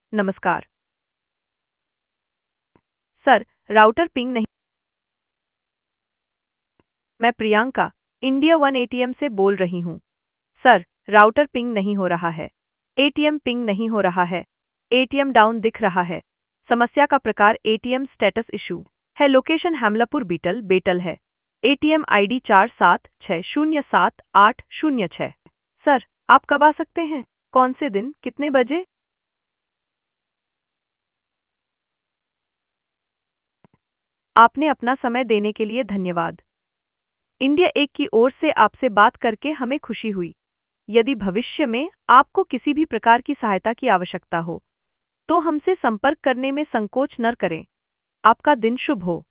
नमस्कार। Sir, router ping नहीं। मैं प्रियंका, इंडिया वन एटीएम से बोल रही हूँ। सर, राउटर पिंग नहीं हो रहा है। एटीएम पिंग नहीं हो रहा है। एटीएम डाउन दिख रहा है। समस्या का प्रकार एटीएम स्टेटस इशू है। लोकेशन हमलापुर बीटल बेटल है। ATM ID 47607806। सर, आप कब आ सकते हैं? कौन से दिन, कितने बजे? आपने अपना समय देने के लिए धन्यवाद। इंडिया एक की ओर से आपसे बात करके हमें खुशी हुई। यदि भविष्य में आपको किसी भी प्रकार की सहायता की आवश्यकता हो, तो हमसे संपर्क करने में संकोच न करें। आपका दिन शुभ हो।